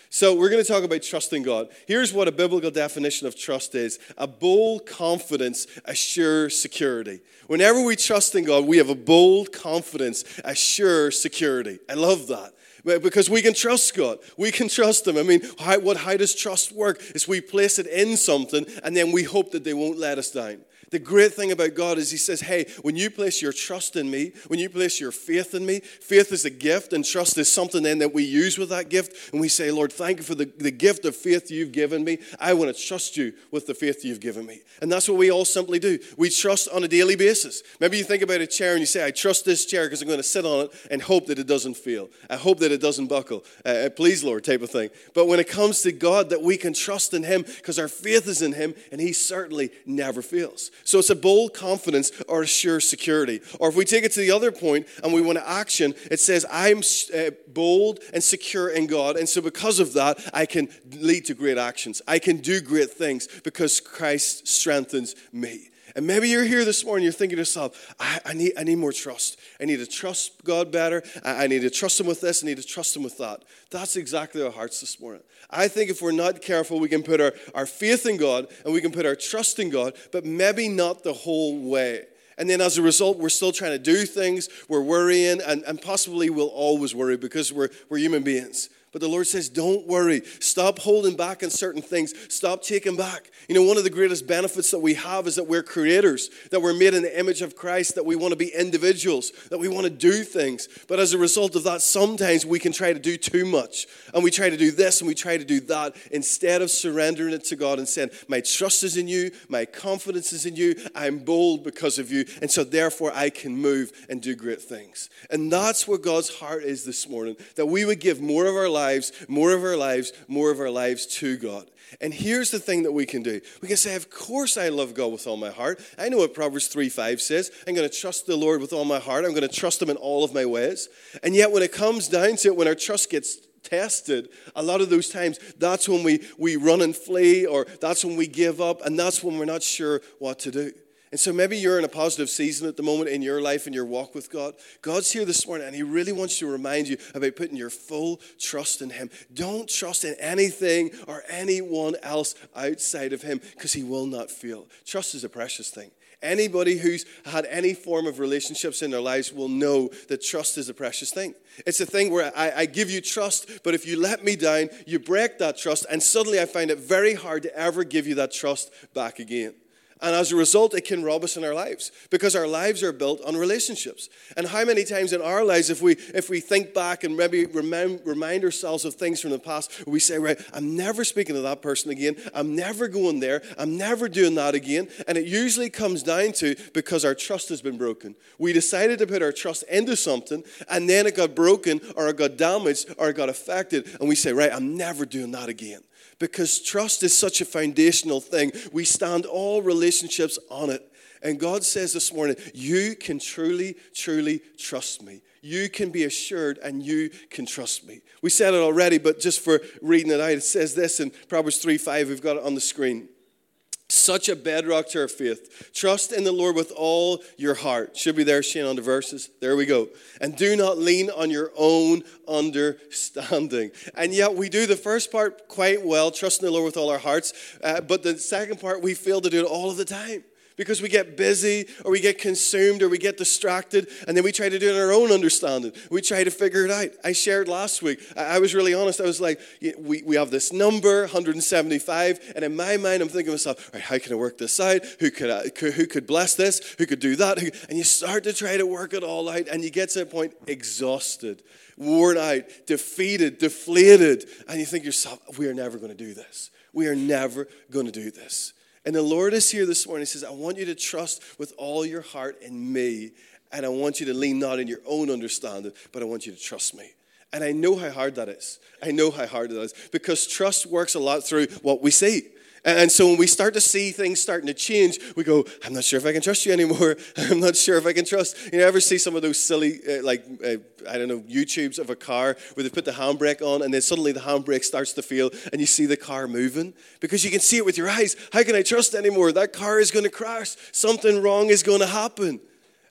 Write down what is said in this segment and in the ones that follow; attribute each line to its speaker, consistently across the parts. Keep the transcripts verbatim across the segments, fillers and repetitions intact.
Speaker 1: So we're going to talk about trusting God. Here's what a biblical definition of trust is. A bold confidence, a sure security. Whenever we trust in God, we have a bold confidence, a sure security. I love that. Because we can trust God. We can trust Him. I mean, how, what, how does trust work? Is we place it in something and then we hope that they won't let us down. The great thing about God is He says, hey, when you place your trust in me, when you place your faith in me, faith is a gift and trust is something then that we use with that gift. And we say, Lord, thank you for the, the gift of faith you've given me. I want to trust you with the faith you've given me. And that's what we all simply do. We trust on a daily basis. Maybe you think about a chair and you say, I trust this chair because I'm going to sit on it and hope that it doesn't fail. I hope that it doesn't buckle. Uh, please, Lord, type of thing. But when it comes to God, that we can trust in Him because our faith is in Him and He certainly never fails. So it's a bold confidence or a sure security. Or if we take it to the other point and we want to action, it says, I'm uh, bold and secure in God. And so because of that, I can lead to great actions. I can do great things because Christ strengthens me. And maybe you're here this morning, you're thinking to yourself, I, I need I need more trust. I need to trust God better. I, I need to trust Him with this. I need to trust Him with that. That's exactly our hearts this morning. I think if we're not careful, we can put our, our faith in God and we can put our trust in God, but maybe not the whole way. And then as a result, we're still trying to do things, we're worrying, and, and possibly we'll always worry because we're we're human beings. But the Lord says, don't worry. Stop holding back on certain things. Stop taking back. You know, one of the greatest benefits that we have is that we're creators, that we're made in the image of Christ, that we want to be individuals, that we want to do things. But as a result of that, sometimes we can try to do too much. And we try to do this and we try to do that instead of surrendering it to God and saying, my trust is in you, my confidence is in you, I'm bold because of you, and so therefore I can move and do great things. And that's what God's heart is this morning, that we would give more of our lives, more of our lives, more of our lives to God. And here's the thing that we can do. We can say, of course I love God with all my heart. I know what Proverbs three five says. I'm going to trust the Lord with all my heart. I'm going to trust Him in all of my ways. And yet when it comes down to it, when our trust gets tested, a lot of those times, that's when we, we run and flee, or that's when we give up, and that's when we're not sure what to do. And so maybe you're in a positive season at the moment in your life and your walk with God. God's here this morning and He really wants to remind you about putting your full trust in Him. Don't trust in anything or anyone else outside of Him because He will not fail. Trust is a precious thing. Anybody who's had any form of relationships in their lives will know that trust is a precious thing. It's a thing where I, I give you trust, but if you let me down, you break that trust, and suddenly I find it very hard to ever give you that trust back again. And as a result, it can rob us in our lives because our lives are built on relationships. And how many times in our lives, if we if we think back and maybe remind, remind ourselves of things from the past, we say, right, I'm never speaking to that person again. I'm never going there. I'm never doing that again. And it usually comes down to because our trust has been broken. We decided to put our trust into something, and then it got broken or it got damaged or it got affected. And we say, right, I'm never doing that again. Because trust is such a foundational thing. We stand all relationships on it. And God says this morning, you can truly, truly trust me. You can be assured and you can trust me. We said it already, but just for reading it out, it says this in Proverbs three five. We've got it on the screen. Such a bedrock to our faith. Trust in the Lord with all your heart. Should be there, Shane, on the verses. There we go. And do not lean on your own understanding. And yet we do the first part quite well, trusting the Lord with all our hearts. Uh, but the second part, we fail to do it all of the time. Because we get busy or we get consumed or we get distracted, and then we try to do it in our own understanding. We try to figure it out. I shared last week. I, I was really honest. I was like, we, we have this number, one hundred seventy-five, and in my mind I'm thinking to myself, all right, how can I work this out? Who could, I, who could bless this? Who could do that? Who, and you start to try to work it all out, and you get to a point exhausted, worn out, defeated, deflated, and you think to yourself, we are never going to do this. We are never going to do this. And the Lord is here this morning. He says, I want you to trust with all your heart in me. And I want you to lean not in your own understanding, but I want you to trust me. And I know how hard that is. I know how hard that is. Because trust works a lot through what we see. And so when we start to see things starting to change, we go, I'm not sure if I can trust you anymore. I'm not sure if I can trust. You ever see some of those silly, uh, like, uh, I don't know, YouTubes of a car where they put the handbrake on and then suddenly the handbrake starts to fail and you see the car moving? Because you can see it with your eyes. How can I trust anymore? That car is going to crash. Something wrong is going to happen.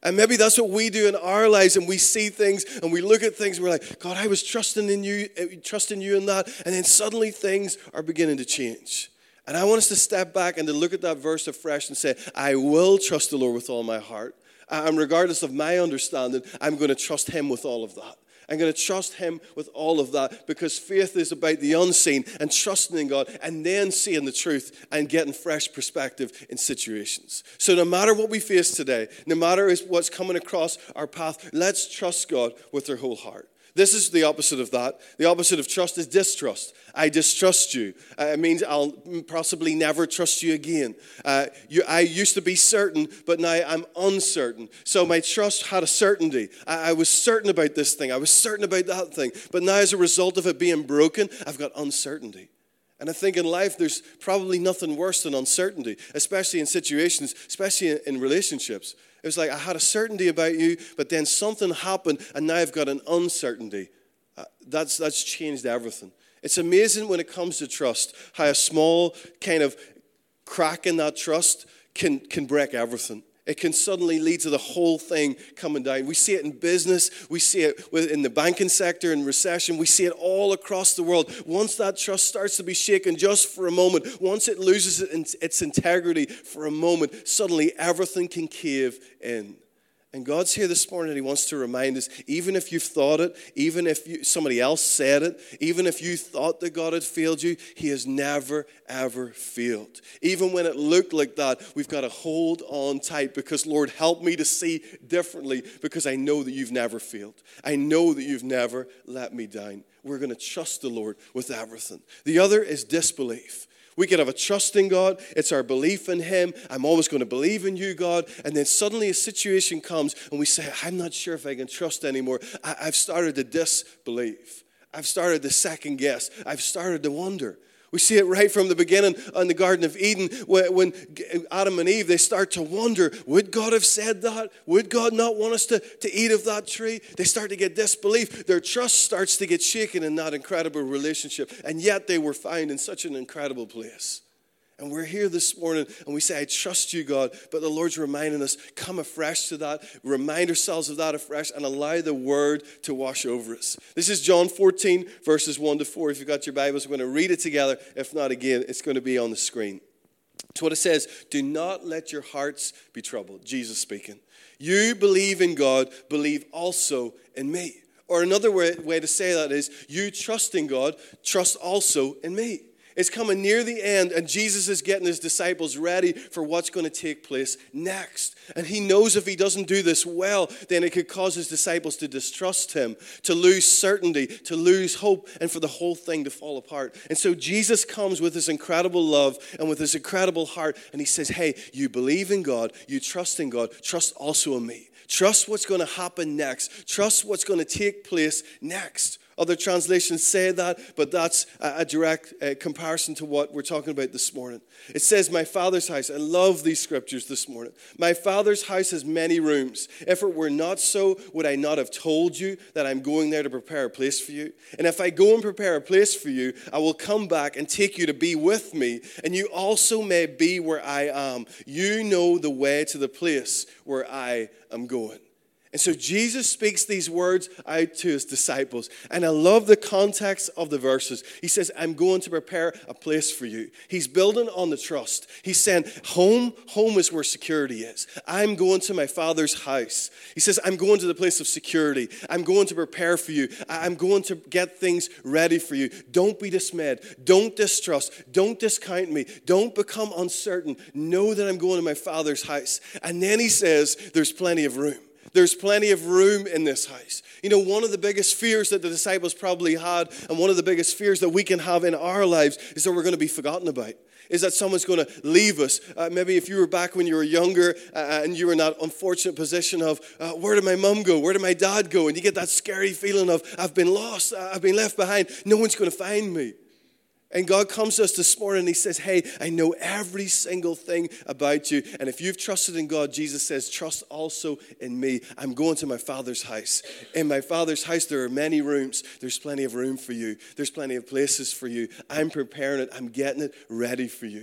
Speaker 1: And maybe that's what we do in our lives, and we see things and we look at things and we're like, God, I was trusting in you, trusting you in that, and then suddenly things are beginning to change. And I want us to step back and to look at that verse afresh and say, I will trust the Lord with all my heart. And regardless of my understanding, I'm going to trust him with all of that. I'm going to trust him with all of that, because faith is about the unseen and trusting in God and then seeing the truth and getting fresh perspective in situations. So no matter what we face today, no matter what's coming across our path, let's trust God with our whole heart. This is the opposite of that. The opposite of trust is distrust. I distrust you. Uh, it means I'll possibly never trust you again. Uh, you, I used to be certain, but now I'm uncertain. So my trust had a certainty. I, I was certain about this thing. I was certain about that thing. But now as a result of it being broken, I've got uncertainty. And I think in life there's probably nothing worse than uncertainty, especially in situations, especially in, in relationships. It was like I had a certainty about you, but then something happened, and now I've got an uncertainty. Uh, that's that's changed everything. It's amazing when it comes to trust, how a small kind of crack in that trust can, can break everything. It can suddenly lead to the whole thing coming down. We see it in business. We see it in the banking sector, in recession. We see it all across the world. Once that trust starts to be shaken just for a moment, once it loses its integrity for a moment, suddenly everything can cave in. And God's here this morning and he wants to remind us, even if you've thought it, even if you, somebody else said it, even if you thought that God had failed you, he has never, ever failed. Even when it looked like that, we've got to hold on tight, because Lord, help me to see differently, because I know that you've never failed. I know that you've never let me down. We're going to trust the Lord with everything. The other is disbelief. We could have a trust in God. It's our belief in him. I'm always going to believe in you, God. And then suddenly a situation comes and we say, I'm not sure if I can trust anymore. I, I've started to disbelieve. I've started to second guess. I've started to wonder. We see it right from the beginning in the Garden of Eden when Adam and Eve, they start to wonder, would God have said that? Would God not want us to, to eat of that tree? They start to get disbelief. Their trust starts to get shaken in that incredible relationship. And yet they were found in such an incredible place. And we're here this morning and we say, I trust you, God. But the Lord's reminding us, come afresh to that. Remind ourselves of that afresh and allow the word to wash over us. This is John fourteen, verses one to four. If you've got your Bibles, we're going to read it together. If not, again, it's going to be on the screen. It's what it says. Do not let your hearts be troubled. Jesus speaking. You believe in God, believe also in me. Or another way, way to say that is, you trust in God, trust also in me. It's coming near the end, and Jesus is getting his disciples ready for what's going to take place next. And he knows if he doesn't do this well, then it could cause his disciples to distrust him, to lose certainty, to lose hope, and for the whole thing to fall apart. And so Jesus comes with his incredible love and with his incredible heart, and he says, hey, you believe in God, you trust in God, trust also in me. Trust what's going to happen next. Trust what's going to take place next. Other translations say that, but that's a direct uh, comparison to what we're talking about this morning. It says, my Father's house. I love these scriptures this morning. My Father's house has many rooms. If it were not so, would I not have told you that I'm going there to prepare a place for you? And if I go and prepare a place for you, I will come back and take you to be with me, and you also may be where I am. You know the way to the place where I am going. And so Jesus speaks these words out to his disciples. And I love the context of the verses. He says, I'm going to prepare a place for you. He's building on the trust. He's saying, home, home is where security is. I'm going to my Father's house. He says, I'm going to the place of security. I'm going to prepare for you. I'm going to get things ready for you. Don't be dismayed. Don't distrust. Don't discount me. Don't become uncertain. Know that I'm going to my Father's house. And then he says, there's plenty of room. There's plenty of room in this house. You know, one of the biggest fears that the disciples probably had, and one of the biggest fears that we can have in our lives, is that we're going to be forgotten about. Is that someone's going to leave us. Uh, maybe if you were back when you were younger uh, and you were in that unfortunate position of, uh, where did my mom go? Where did my dad go? And you get that scary feeling of, I've been lost. I've been left behind. No one's going to find me. And God comes to us this morning and he says, hey, I know every single thing about you. And if you've trusted in God, Jesus says, trust also in me. I'm going to my Father's house. In my Father's house, there are many rooms. There's plenty of room for you. There's plenty of places for you. I'm preparing it. I'm getting it ready for you.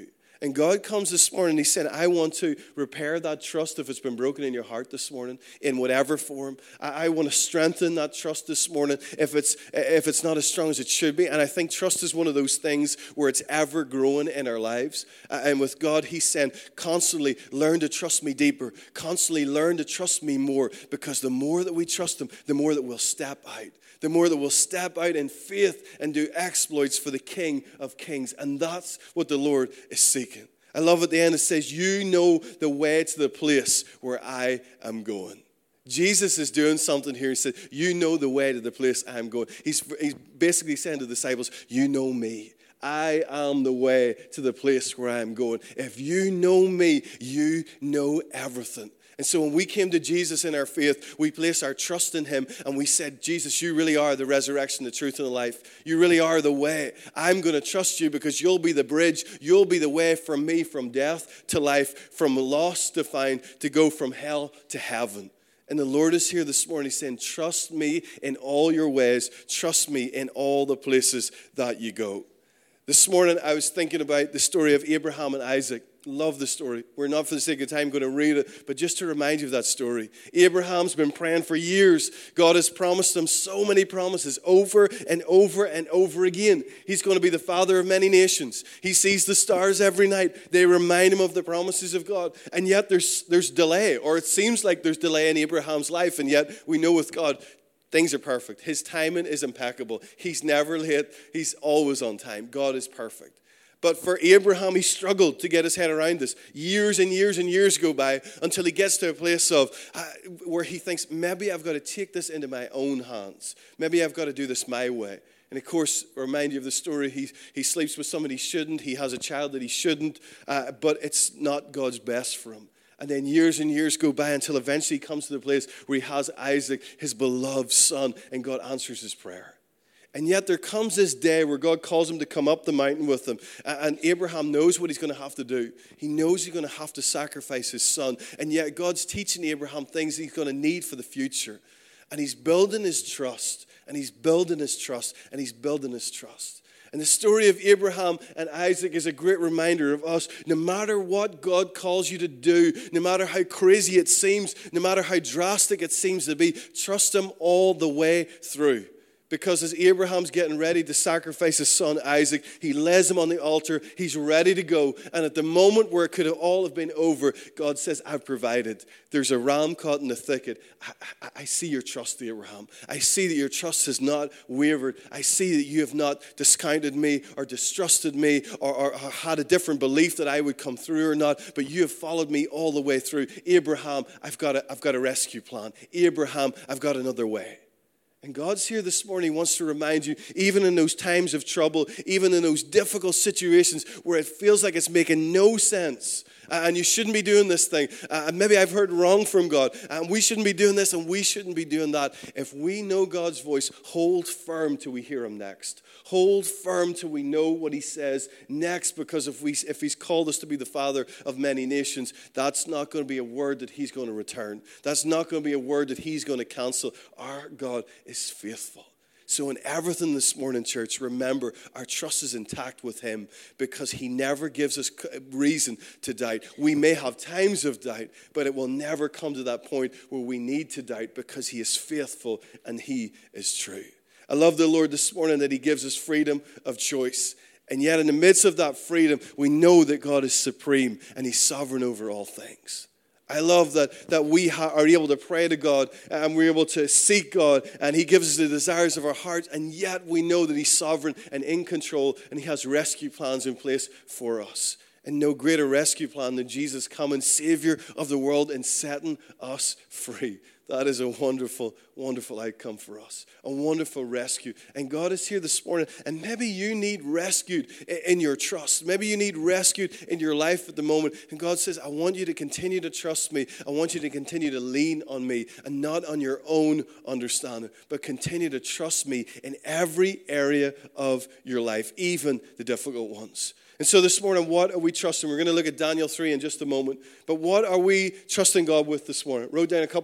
Speaker 1: And God comes this morning, He said, I want to repair that trust if it's been broken in your heart this morning, in whatever form. I, I want to strengthen that trust this morning if it's, if it's not as strong as it should be. And I think trust is one of those things where it's ever growing in our lives. Uh, and with God, He's saying, constantly learn to trust me deeper. Constantly learn to trust me more. Because the more that we trust Him, the more that we'll step out. The more that we'll step out in faith and do exploits for the King of Kings. And that's what the Lord is seeking. I love at the end it says, you know the way to the place where I am going. Jesus is doing something here. He said, you know the way to the place I am going. He's, he's basically saying to the disciples, you know me. I am the way to the place where I am going. If you know me, you know everything. And so when we came to Jesus in our faith, we placed our trust in Him and we said, Jesus, you really are the resurrection, the truth, and the life. You really are the way. I'm going to trust you because you'll be the bridge. You'll be the way from me, from death to life, from lost to find, to go from hell to heaven. And the Lord is here this morning saying, trust me in all your ways. Trust me in all the places that you go. This morning I was thinking about the story of Abraham and Isaac. Love the story. We're not for the sake of time going to read it, but just to remind you of that story. Abraham's been praying for years. God has promised him so many promises over and over and over again. He's going to be the father of many nations. He sees the stars every night. They remind him of the promises of God. And yet there's, there's delay, or it seems like there's delay in Abraham's life, and yet we know with God, things are perfect. His timing is impeccable. He's never late. He's always on time. God is perfect. But for Abraham, he struggled to get his head around this. Years and years and years go by until he gets to a place of uh, where he thinks, maybe I've got to take this into my own hands. Maybe I've got to do this my way. And of course, remind you of the story, he, he sleeps with somebody he shouldn't. He has a child that he shouldn't. Uh, but it's not God's best for him. And then years and years go by until eventually he comes to the place where he has Isaac, his beloved son, and God answers his prayer. And yet there comes this day where God calls him to come up the mountain with him. And Abraham knows what he's going to have to do. He knows he's going to have to sacrifice his son. And yet God's teaching Abraham things he's going to need for the future. And he's building his trust. And he's building his trust. And he's building his trust. And the story of Abraham and Isaac is a great reminder of us. No matter what God calls you to do, no matter how crazy it seems, no matter how drastic it seems to be, trust Him all the way through. Because as Abraham's getting ready to sacrifice his son Isaac, he lays him on the altar. He's ready to go. And at the moment where it could have all have been over, God says, I've provided. There's a ram caught in the thicket. I, I, I see your trust, Abraham. I see that your trust has not wavered. I see that you have not discounted me or distrusted me or, or, or had a different belief that I would come through or not. But you have followed me all the way through. Abraham, I've got a, I've got a rescue plan. Abraham, I've got another way. And God's here this morning. He wants to remind you, even in those times of trouble, even in those difficult situations where it feels like it's making no sense, uh, and you shouldn't be doing this thing, uh, and maybe I've heard wrong from God, and we shouldn't be doing this and we shouldn't be doing that. If we know God's voice, hold firm till we hear Him next. Hold firm till we know what He says next, because if we if He's called us to be the father of many nations, that's not going to be a word that He's going to return. That's not going to be a word that He's going to cancel. Our God is faithful. So in everything this morning, church, remember our trust is intact with Him because He never gives us reason to doubt. We may have times of doubt, but it will never come to that point where we need to doubt because He is faithful and He is true. I love the Lord this morning that He gives us freedom of choice. And yet in the midst of that freedom, we know that God is supreme and He's sovereign over all things. I love that, that we ha- are able to pray to God and we're able to seek God and He gives us the desires of our hearts, and yet we know that He's sovereign and in control and He has rescue plans in place for us. And no greater rescue plan than Jesus coming, Savior of the world, and setting us free. That is a wonderful, wonderful outcome for us. A wonderful rescue. And God is here this morning. And maybe you need rescued in your trust. Maybe you need rescued in your life at the moment. And God says, I want you to continue to trust me. I want you to continue to lean on me and not on your own understanding, but continue to trust me in every area of your life, even the difficult ones. And so this morning, what are we trusting? We're going to look at Daniel three in just a moment. But what are we trusting God with this morning? I wrote down a couple of things.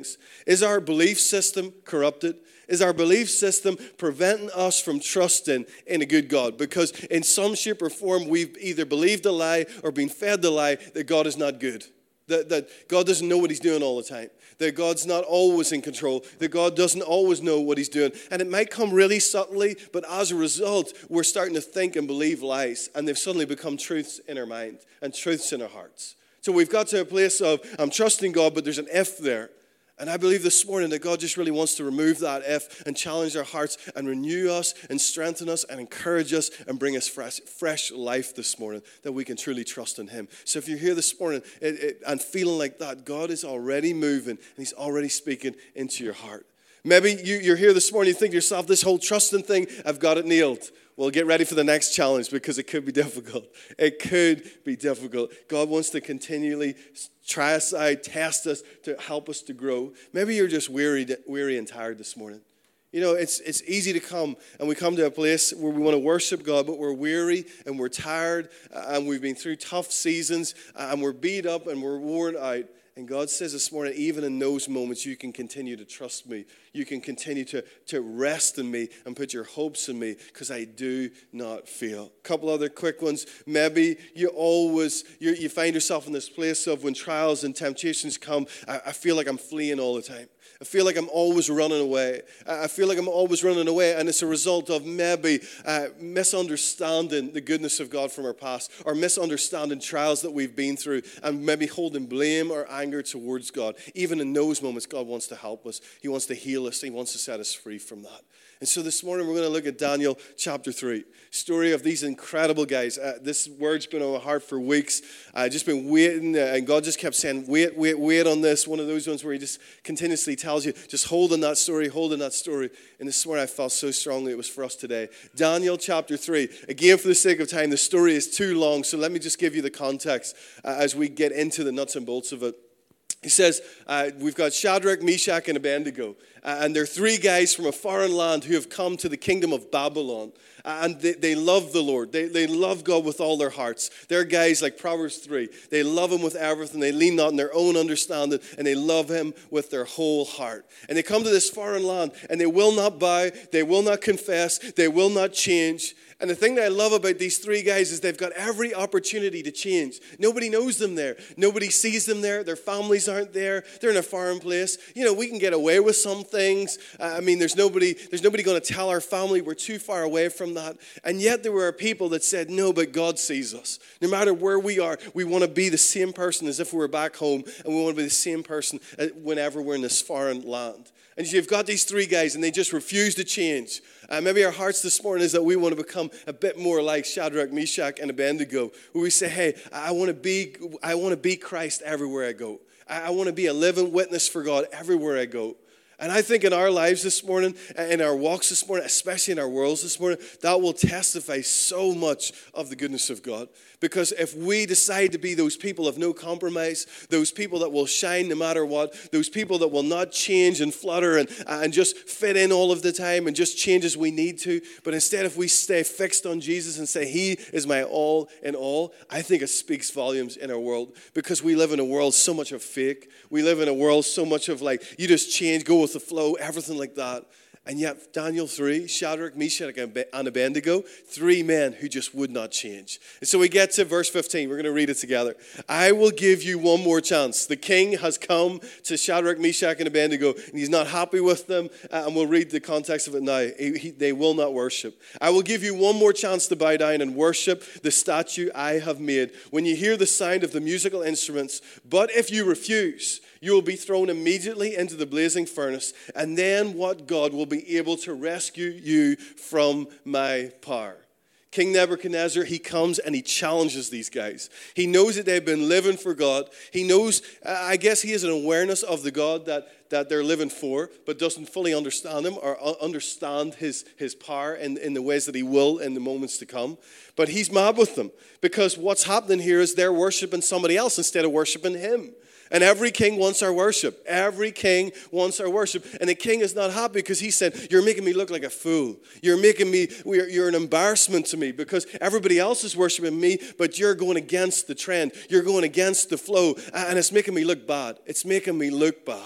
Speaker 1: things? Is our belief system corrupted? Is our belief system preventing us from trusting in a good God? Because in some shape or form, we've either believed a lie or been fed the lie that God is not good. That, that God doesn't know what he's doing all the time. That God's not always in control. That God doesn't always know what he's doing. And it might come really subtly, but as a result, we're starting to think and believe lies. And they've suddenly become truths in our mind and truths in our hearts. So we've got to a place of, I'm trusting God, but there's an if there. And I believe this morning that God just really wants to remove that if and challenge our hearts and renew us and strengthen us and encourage us and bring us fresh, fresh life this morning, that we can truly trust in him. So if you're here this morning it, it, and feeling like that, God is already moving and he's already speaking into your heart. Maybe you, you're here this morning, you think to yourself, this whole trusting thing, I've got it nailed. Well, get ready for the next challenge because it could be difficult. It could be difficult. God wants to continually try us out, test us to help us to grow. Maybe you're just weary, weary and tired this morning. You know, it's it's easy to come and we come to a place where we want to worship God, but we're weary and we're tired and we've been through tough seasons and we're beat up and we're worn out. And God says this morning, even in those moments, you can continue to trust me. You can continue to, to rest in me and put your hopes in me because I do not fail. A couple other quick ones. Maybe you always, you you find yourself in this place of when trials and temptations come, I, I feel like I'm fleeing all the time. I feel like I'm always running away. I feel like I'm always running away, and it's a result of maybe uh, misunderstanding the goodness of God from our past, or misunderstanding trials that we've been through, and maybe holding blame or anger towards God. Even in those moments, God wants to help us. He wants to heal us. He wants to set us free from that. And so this morning we're going to look at Daniel chapter three, story of these incredible guys. Uh, this word's been on my heart for weeks. I've just been waiting, uh, and God just kept saying, wait, wait, wait on this. One of those ones where he just continuously tells you, just hold on that story, hold on that story. And this morning I felt so strongly it was for us today. Daniel chapter three. Again, for the sake of time, the story is too long, so let me just give you the context uh, as we get into the nuts and bolts of it. He says, uh, we've got Shadrach, Meshach, and Abednego. Uh, and they're three guys from a foreign land who have come to the kingdom of Babylon. Uh, and they, they love the Lord. They, they love God with all their hearts. They're guys like Proverbs three. They love him with everything. They lean not on their own understanding. And they love him with their whole heart. And they come to this foreign land. And they will not bow. They will not confess. They will not change. And the thing that I love about these three guys is they've got every opportunity to change. Nobody knows them there. Nobody sees them there. Their families aren't there. They're in a foreign place. You know, we can get away with some things. Uh, I mean, there's nobody there's nobody going to tell our family we're too far away from that. And yet there were people that said, no, but God sees us. No matter where we are, we want to be the same person as if we were back home. And we want to be the same person whenever we're in this foreign land. And you've got these three guys, and they just refuse to change. Uh, maybe our hearts this morning is that we want to become a bit more like Shadrach, Meshach, and Abednego, where we say, "Hey, I want to be, I want to be Christ everywhere I go. I, I want to be a living witness for God everywhere I go." And I think in our lives this morning, in our walks this morning, especially in our worlds this morning, that will testify so much of the goodness of God. Because if we decide to be those people of no compromise, those people that will shine no matter what, those people that will not change and flutter and, and just fit in all of the time and just change as we need to, but instead if we stay fixed on Jesus and say, he is my all in all, I think it speaks volumes in our world. Because we live in a world so much of fake. We live in a world so much of like, you just change, go with the flow, everything like that. And yet, Daniel three, Shadrach, Meshach, and Abednego, three men who just would not change. And so we get to verse fifteen. We're going to read it together. I will give you one more chance. The king has come to Shadrach, Meshach, and Abednego, and he's not happy with them. Uh, and we'll read the context of it now. He, he, they will not worship. I will give you one more chance to bow down and worship the statue I have made when you hear the sound of the musical instruments. But if you refuse, you will be thrown immediately into the blazing furnace, and then what God will be able to rescue you from my power. King Nebuchadnezzar, he comes and he challenges these guys. He knows that they've been living for God. He knows, I guess he has an awareness of the God that, that they're living for, but doesn't fully understand him or understand his, his power in, in the ways that he will in the moments to come. But he's mad with them because what's happening here is they're worshiping somebody else instead of worshiping him. And every king wants our worship. Every king wants our worship. And the king is not happy because he said, you're making me look like a fool. You're making me, you're an embarrassment to me because everybody else is worshiping me, but you're going against the trend. You're going against the flow. And it's making me look bad. It's making me look bad.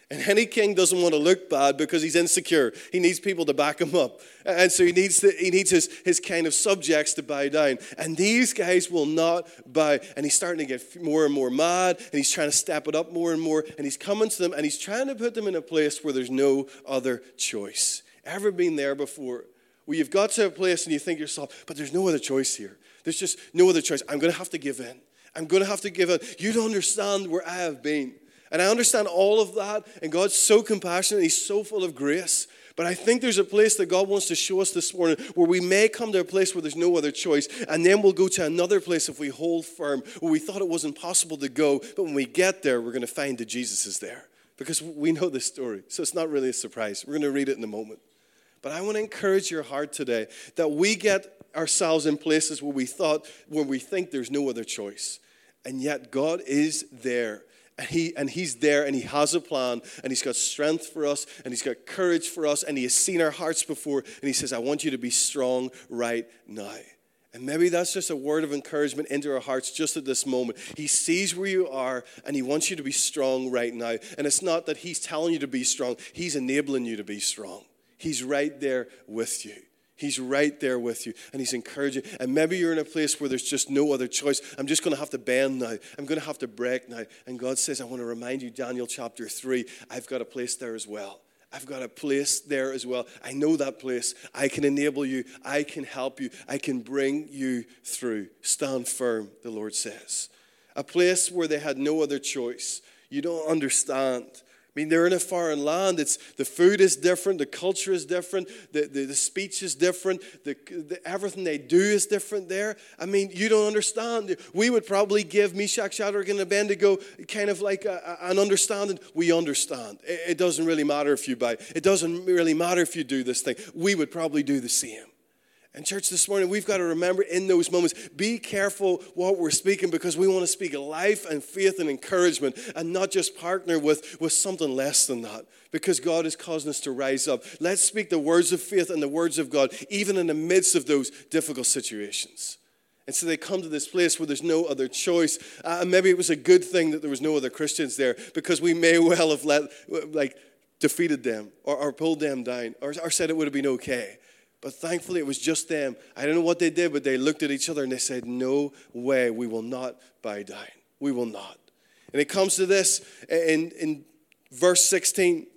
Speaker 1: And any king doesn't want to look bad because he's insecure. He needs people to back him up. And so he needs to, he needs his, his kind of subjects to bow down. And these guys will not bow. And he's starting to get more and more mad. And he's trying to step it up more and more. And he's coming to them and he's trying to put them in a place where there's no other choice. Ever been there before? Where you've got to a place and you think to yourself, but there's no other choice here. There's just no other choice. I'm going to have to give in. I'm going to have to give in. You don't understand where I have been. And I understand all of that, and God's so compassionate, He's so full of grace. But I think there's a place that God wants to show us this morning where we may come to a place where there's no other choice, and then we'll go to another place if we hold firm, where we thought it wasn't possible to go, but when we get there, we're going to find that Jesus is there. Because we know this story, so it's not really a surprise. We're going to read it in a moment. But I want to encourage your heart today that we get ourselves in places where we thought, where we think there's no other choice, and yet God is there. And, he, and he's there, and he has a plan, and he's got strength for us, and he's got courage for us, and he has seen our hearts before, and he says, I want you to be strong right now. And maybe that's just a word of encouragement into our hearts just at this moment. He sees where you are, and he wants you to be strong right now. And it's not that he's telling you to be strong. He's enabling you to be strong. He's right there with you. He's right there with you, and he's encouraging. And maybe you're in a place where there's just no other choice. I'm just going to have to bend now. I'm going to have to break now. And God says, I want to remind you, Daniel chapter three, I've got a place there as well. I've got a place there as well. I know that place. I can enable you. I can help you. I can bring you through. Stand firm, the Lord says. A place where they had no other choice. You don't understand. I mean, they're in a foreign land. It's the food is different. The culture is different. The, the, the speech is different. The, the, everything they do is different there. I mean, you don't understand. We would probably give Meshach, Shadrach, and Abednego kind of like a, a, an understanding. We understand. It, it doesn't really matter if you buy. It doesn't really matter if you do this thing. We would probably do the same. And church, this morning, we've got to remember in those moments, be careful what we're speaking, because we want to speak life and faith and encouragement and not just partner with, with something less than that, because God is causing us to rise up. Let's speak the words of faith and the words of God, even in the midst of those difficult situations. And so they come to this place where there's no other choice. Uh, and maybe it was a good thing that there was no other Christians there, because we may well have let, like defeated them or, or pulled them down or, or said it would have been okay. But thankfully, it was just them. I don't know what they did, but they looked at each other and they said, no way, we will not bow down. We will not. And it comes to this in, in verse sixteen.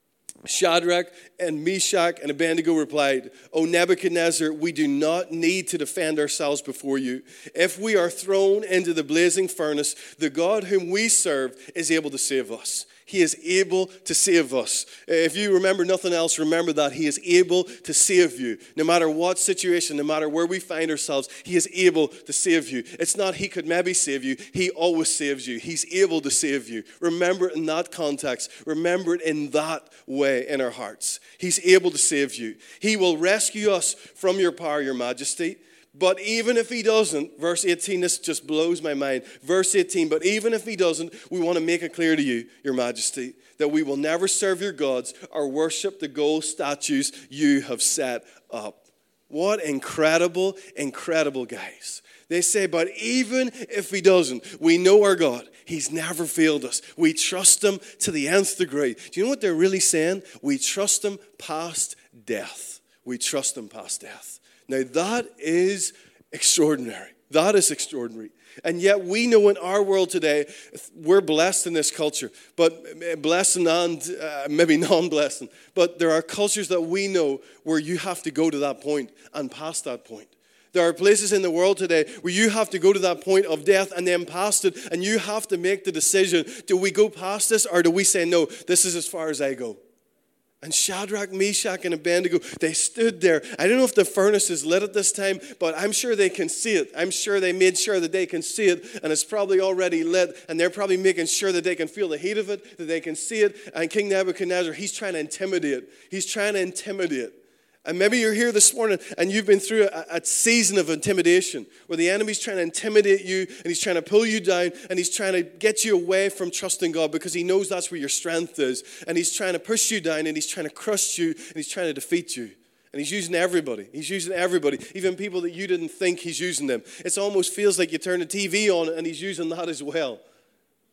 Speaker 1: Shadrach and Meshach and Abednego replied, O Nebuchadnezzar, we do not need to defend ourselves before you. If we are thrown into the blazing furnace, the God whom we serve is able to save us. He is able to save us. If you remember nothing else, remember that He is able to save you. No matter what situation, no matter where we find ourselves, He is able to save you. It's not He could maybe save you. He always saves you. He's able to save you. Remember it in that context. Remember it in that way in our hearts. He's able to save you. He will rescue us from your power, your majesty. But even if He doesn't, verse eighteen, this just blows my mind. Verse eighteen, but even if He doesn't, we want to make it clear to you, your majesty, that we will never serve your gods or worship the gold statues you have set up. What incredible, incredible guys. They say, but even if He doesn't, we know our God. He's never failed us. We trust Him to the nth degree. Do you know what they're really saying? We trust Him past death. We trust Him past death. Now, that is extraordinary. That is extraordinary. And yet we know in our world today, we're blessed in this culture, but blessing and uh, maybe non-blessing. But there are cultures that we know where you have to go to that point and past that point. There are places in the world today where you have to go to that point of death and then past it, and you have to make the decision, do we go past this or do we say, no, this is as far as I go? And Shadrach, Meshach, and Abednego, they stood there. I don't know if the furnace is lit at this time, but I'm sure they can see it. I'm sure they made sure that they can see it, and it's probably already lit, and they're probably making sure that they can feel the heat of it, that they can see it. And King Nebuchadnezzar, he's trying to intimidate. He's trying to intimidate. And maybe you're here this morning and you've been through a, a season of intimidation where the enemy's trying to intimidate you and he's trying to pull you down and he's trying to get you away from trusting God because he knows that's where your strength is. And he's trying to push you down and he's trying to crush you and he's trying to defeat you. And he's using everybody. He's using everybody, even people that you didn't think he's using them. It almost feels like you turn the T V on and he's using that as well.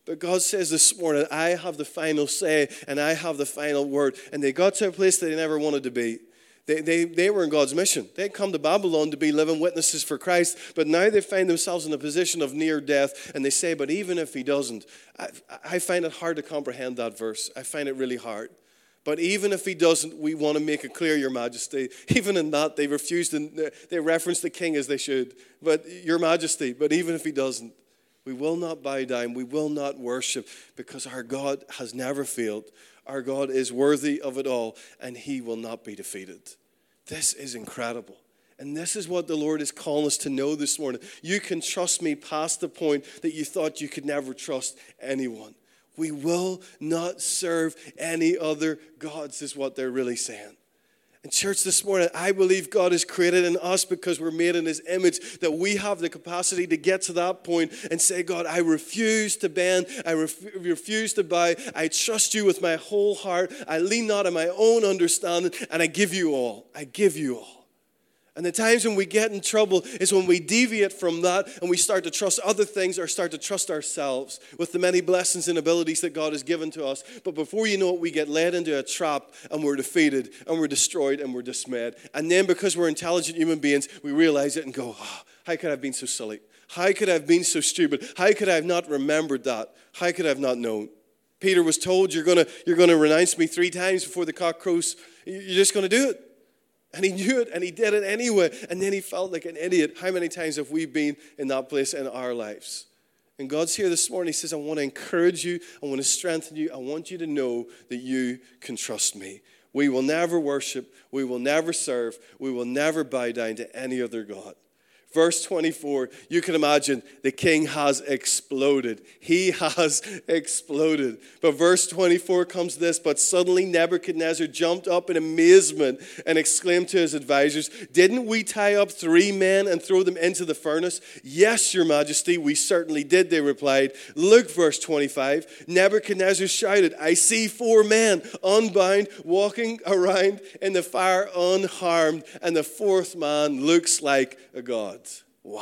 Speaker 1: But God says this morning, I have the final say and I have the final word. And they got to a place that they never wanted to be. They, they, they were in God's mission. They had come to Babylon to be living witnesses for Christ, but now they find themselves in a position of near death, and they say, but even if he doesn't, I, I find it hard to comprehend that verse. I find it really hard. But even if he doesn't, we want to make it clear, Your Majesty. Even in that, they refused, to, they reference the king as they should. But Your Majesty, but even if he doesn't, we will not bow down. We will not worship, because our God has never failed. Our God is worthy of it all, and he will not be defeated. This is incredible. And this is what the Lord is calling us to know this morning. You can trust me past the point that you thought you could never trust anyone. We will not serve any other gods, is what they're really saying. And church, this morning, I believe God has created in us, because we're made in his image, that we have the capacity to get to that point and say, God, I refuse to bend. I ref- refuse to bow. I trust you with my whole heart. I lean not on my own understanding, and I give you all. I give you all. And the times when we get in trouble is when we deviate from that and we start to trust other things or start to trust ourselves with the many blessings and abilities that God has given to us. But before you know it, we get led into a trap and we're defeated and we're destroyed and we're dismayed. And then because we're intelligent human beings, we realize it and go, oh, how could I have been so silly? How could I have been so stupid? How could I have not remembered that? How could I have not known? Peter was told, you're going to you're going to renounce me three times before the cock crows. You're just going to do it. And he knew it, and he did it anyway. And then he felt like an idiot. How many times have we been in that place in our lives? And God's here this morning. He says, I want to encourage you. I want to strengthen you. I want you to know that you can trust me. We will never worship. We will never serve. We will never bow down to any other God. Verse twenty-four, you can imagine the king has exploded. He has exploded. But verse twenty-four comes this, but suddenly Nebuchadnezzar jumped up in amazement and exclaimed to his advisors, didn't we tie up three men and throw them into the furnace? Yes, Your Majesty, we certainly did, they replied. Look, verse twenty-five, Nebuchadnezzar shouted, I see four men unbound walking around in the fire unharmed, and the fourth man looks like a god. Wow.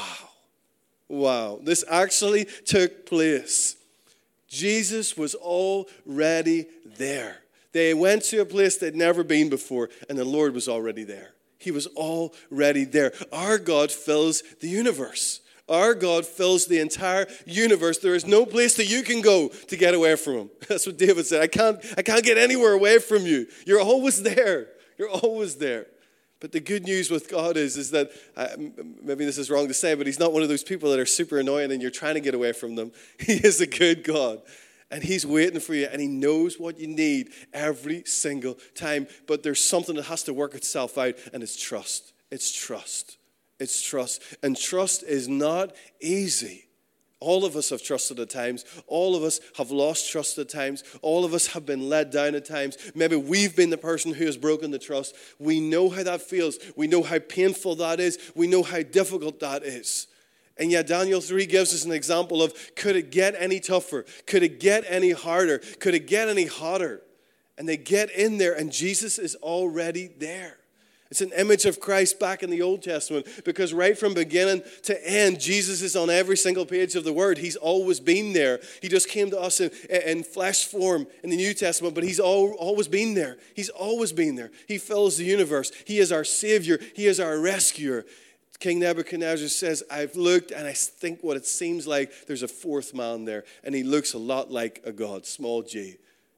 Speaker 1: Wow. This actually took place. Jesus was already there. They went to a place they'd never been before, and the Lord was already there. He was already there. Our God fills the universe. Our God fills the entire universe. There is no place that you can go to get away from him. That's what David said. I can't, I can't get anywhere away from you. You're always there. You're always there. But the good news with God is, is that, uh, maybe this is wrong to say, but he's not one of those people that are super annoying and you're trying to get away from them. He is a good God. And he's waiting for you, and he knows what you need every single time. But there's something that has to work itself out, and it's trust. It's trust. It's trust. And trust is not easy. All of us have trusted at times. All of us have lost trust at times. All of us have been let down at times. Maybe we've been the person who has broken the trust. We know how that feels. We know how painful that is. We know how difficult that is. And yet Daniel three gives us an example of, could it get any tougher? Could it get any harder? Could it get any hotter? And they get in there, and Jesus is already there. It's an image of Christ back in the Old Testament, because right from beginning to end, Jesus is on every single page of the Word. He's always been there. He just came to us in, in flesh form in the New Testament, but he's all, always been there. He's always been there. He fills the universe. He is our Savior. He is our rescuer. King Nebuchadnezzar says, I've looked, and I think what it seems like, there's a fourth man there, and he looks a lot like a god, small g.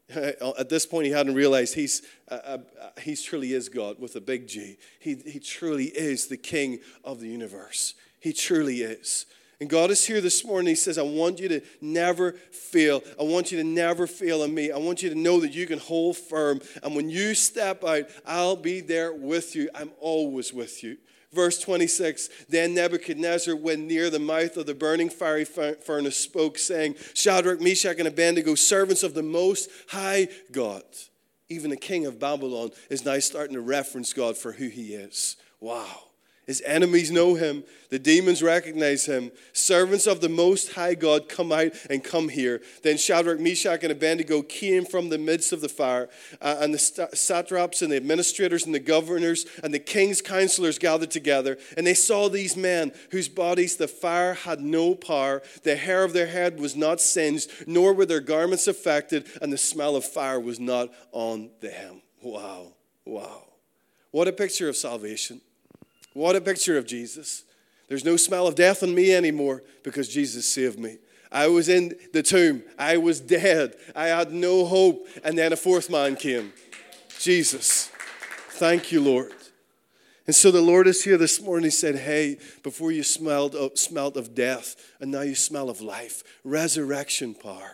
Speaker 1: At this point, he hadn't realized he's uh, uh, he truly is God with a big G. He, he truly is the King of the universe. He truly is. And God is here this morning. He says, I want you to never fail. I want you to never fail in me. I want you to know that you can hold firm. And when you step out, I'll be there with you. I'm always with you. Verse twenty-six, then Nebuchadnezzar, when near the mouth of the burning fiery furnace, spoke, saying, Shadrach, Meshach, and Abednego, servants of the Most High God. Even the king of Babylon is now starting to reference God for who he is. Wow. His enemies know him. The demons recognize him. Servants of the Most High God, come out and come here. Then Shadrach, Meshach, and Abednego came from the midst of the fire. Uh, and the st- satraps and the administrators and the governors and the king's counselors gathered together. And they saw these men whose bodies the fire had no power. The hair of their head was not singed, nor were their garments affected. And the smell of fire was not on them. Wow, wow. What a picture of salvation. What a picture of Jesus. There's no smell of death on me anymore because Jesus saved me. I was in the tomb. I was dead. I had no hope. And then a fourth man came. Jesus. Thank you, Lord. And so the Lord is here this morning. He said, hey, before you smelled of, smelled of death, and now you smell of life. Resurrection power.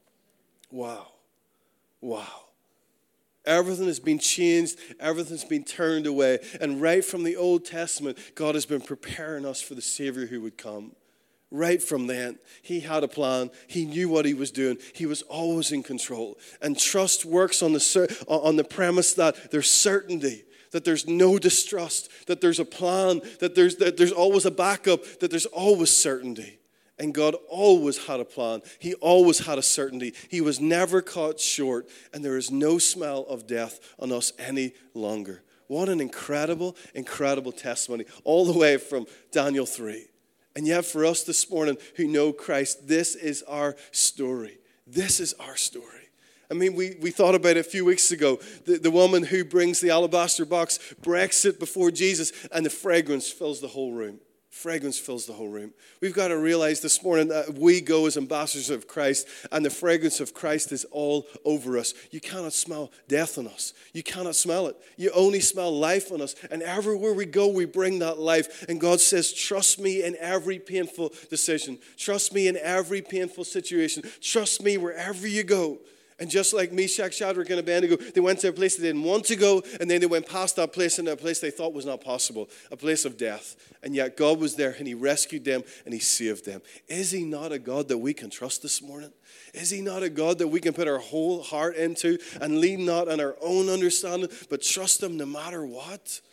Speaker 1: Wow. Wow. Everything has been changed. Everything's been turned away. And right from the Old Testament, God has been preparing us for the Savior who would come. Right from then, he had a plan. He knew what he was doing. He was always in control. And trust works on the, on the premise that there's certainty, that there's no distrust, that there's a plan, that there's, that there's always a backup, that there's always certainty. And God always had a plan. He always had a certainty. He was never caught short. And there is no smell of death on us any longer. What an incredible, incredible testimony. All the way from Daniel three. And yet for us this morning who know Christ, this is our story. This is our story. I mean, we, we thought about it a few weeks ago. The, the woman who brings the alabaster box breaks it before Jesus, and the fragrance fills the whole room. Fragrance fills the whole room. We've got to realize this morning that we go as ambassadors of Christ, and the fragrance of Christ is all over us. You cannot smell death on us. You cannot smell it. You only smell life on us. And everywhere we go, we bring that life. And God says, trust me in every painful decision. Trust me in every painful situation. Trust me wherever you go. And just like Meshach, Shadrach, and Abednego, they went to a place they didn't want to go, and then they went past that place into a place they thought was not possible, a place of death. And yet God was there, and he rescued them, and he saved them. Is he not a God that we can trust this morning? Is he not a God that we can put our whole heart into and lean not on our own understanding, but trust him no matter what?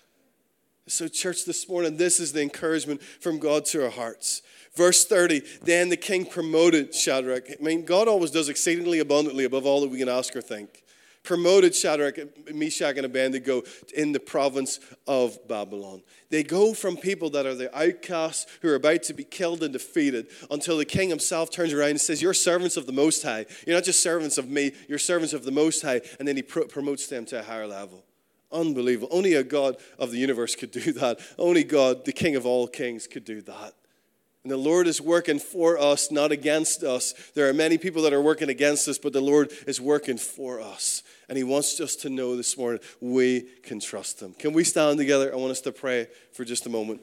Speaker 1: So church, this morning, this is the encouragement from God to our hearts. Verse thirty, then the king promoted Shadrach. I mean, God always does exceedingly abundantly above all that we can ask or think. Promoted Shadrach, Meshach, and Abednego in the province of Babylon. They go from people that are the outcasts who are about to be killed and defeated until the king himself turns around and says, you're servants of the Most High. You're not just servants of me, you're servants of the Most High. And then he pro- promotes them to a higher level. Unbelievable. Only a God of the universe could do that. Only God, the King of all kings, could do that. And the Lord is working for us, not against us. There are many people that are working against us, but the Lord is working for us. And he wants us to know this morning we can trust him. Can we stand together? I want us to pray for just a moment.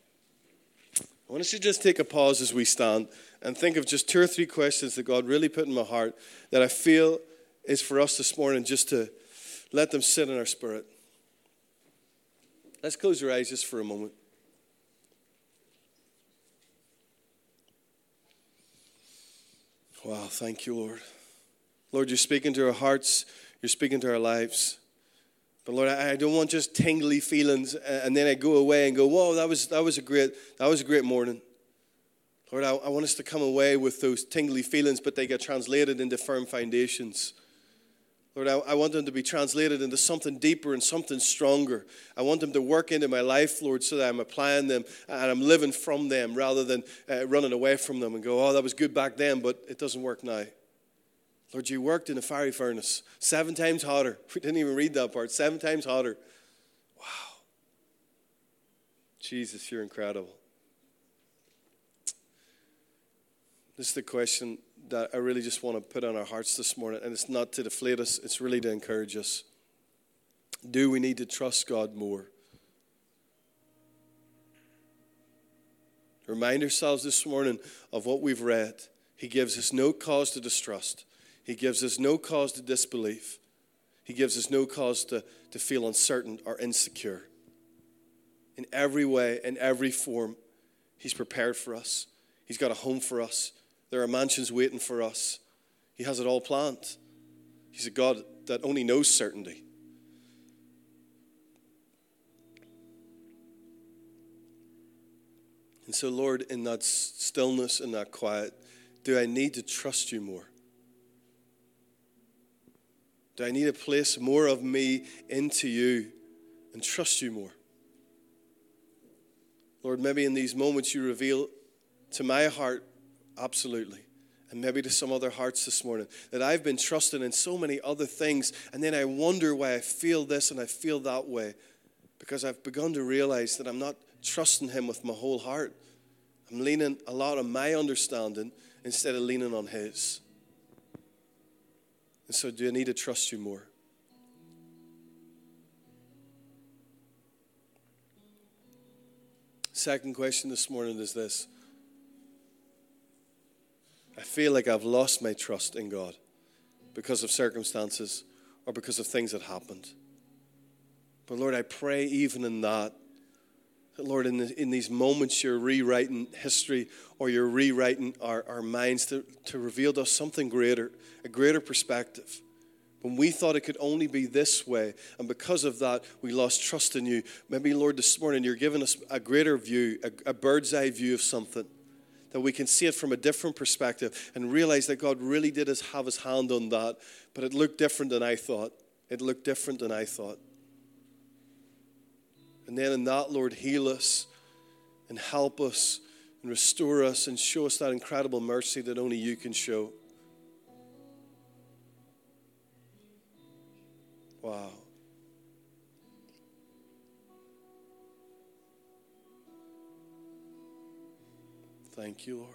Speaker 1: I want us to just take a pause as we stand and think of just two or three questions that God really put in my heart that I feel is for us this morning just to let them sit in our spirit. Let's close our eyes just for a moment. Wow, thank you, Lord. Lord, you're speaking to our hearts. You're speaking to our lives. But Lord, I don't want just tingly feelings and then I go away and go, whoa, that was that was a great, that was a great morning. Lord, I, I want us to come away with those tingly feelings, but they get translated into firm foundations. Lord, I, I want them to be translated into something deeper and something stronger. I want them to work into my life, Lord, so that I'm applying them and I'm living from them rather than uh, running away from them and go, oh, that was good back then, but it doesn't work now. Lord, you worked in a fiery furnace, seven times hotter. We didn't even read that part. Seven times hotter. Wow. Jesus, you're incredible. This is the question that I really just want to put on our hearts this morning, and it's not to deflate us, it's really to encourage us. Do we need to trust God more? Remind ourselves this morning of what we've read. He gives us no cause to distrust. He gives us no cause to disbelief. He gives us no cause to, to feel uncertain or insecure. In every way, in every form, he's prepared for us. He's got a home for us. There are mansions waiting for us. He has it all planned. He's a God that only knows certainty. And so, Lord, in that stillness and that quiet, do I need to trust you more? Do I need to place more of me into you and trust you more? Lord, maybe in these moments you reveal to my heart, absolutely, and maybe to some other hearts this morning, that I've been trusting in so many other things, and then I wonder why I feel this and I feel that way, because I've begun to realize that I'm not trusting him with my whole heart. I'm leaning a lot on my understanding instead of leaning on his. And so do I need to trust you more? Second question this morning is this. I feel like I've lost my trust in God because of circumstances or because of things that happened. But Lord, I pray even in that, that Lord, in, the, in these moments you're rewriting history or you're rewriting our, our minds to, to reveal to us something greater, a greater perspective. When we thought it could only be this way, and because of that, we lost trust in you. Maybe, Lord, this morning you're giving us a greater view, a, a bird's eye view of something, that we can see it from a different perspective and realize that God really did have his hand on that, but it looked different than I thought. It looked different than I thought. And then in that, Lord, heal us and help us and restore us and show us that incredible mercy that only you can show. Wow. Thank you, Lord.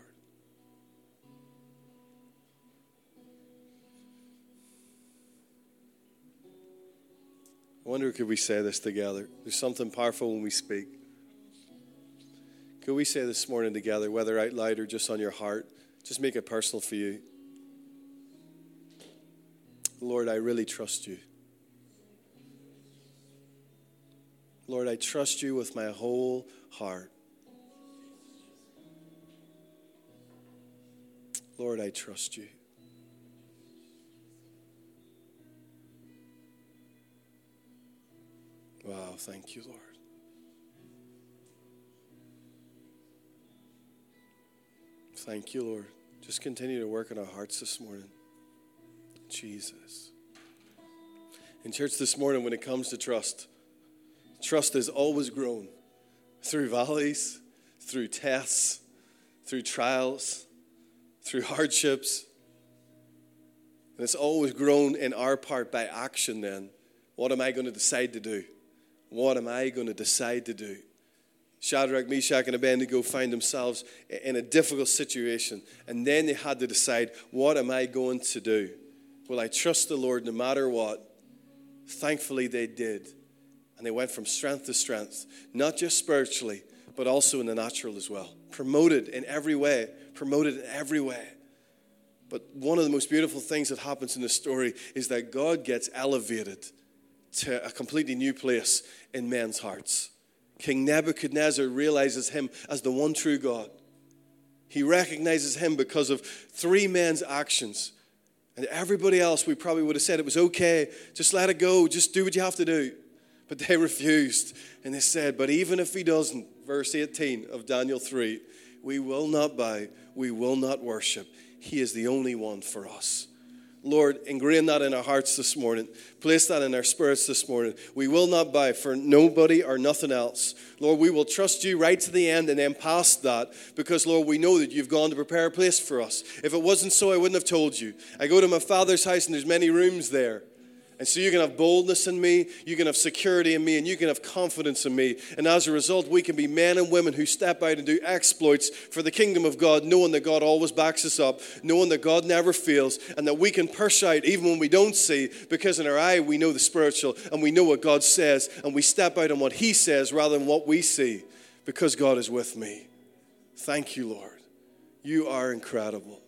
Speaker 1: I wonder, could we say this together? There's something powerful when we speak. Could we say this morning together, whether out loud or just on your heart, just make it personal for you? Lord, I really trust you. Lord, I trust you with my whole heart. Lord, I trust you. Wow, thank you, Lord. Thank you, Lord. Just continue to work in our hearts this morning. Jesus. In church this morning, when it comes to trust, trust has always grown through valleys, through tests, through trials, through hardships. And it's always grown in our part by action then. What am I going to decide to do? What am I going to decide to do? Shadrach, Meshach, and Abednego find themselves in a difficult situation. And then they had to decide, what am I going to do? Will I trust the Lord no matter what? Thankfully they did. And they went from strength to strength, not just spiritually, but also in the natural as well. Promoted in every way, promoted in every way. But one of the most beautiful things that happens in this story is that God gets elevated to a completely new place in men's hearts. King Nebuchadnezzar realizes him as the one true God. He recognizes him because of three men's actions. And everybody else, we probably would have said it was okay, just let it go, just do what you have to do. But they refused, and they said, but even if he doesn't, verse eighteen of Daniel three, we will not bow, we will not worship. He is the only one for us. Lord, ingrain that in our hearts this morning. Place that in our spirits this morning. We will not bow for nobody or nothing else. Lord, we will trust you right to the end and then past that because, Lord, we know that you've gone to prepare a place for us. If it wasn't so, I wouldn't have told you. I go to my Father's house and there's many rooms there. And so you can have boldness in me, you can have security in me, and you can have confidence in me. And as a result, we can be men and women who step out and do exploits for the kingdom of God, knowing that God always backs us up, knowing that God never fails, and that we can push out even when we don't see, because in our eye we know the spiritual, and we know what God says, and we step out on what he says rather than what we see, because God is with me. Thank you, Lord. You are incredible.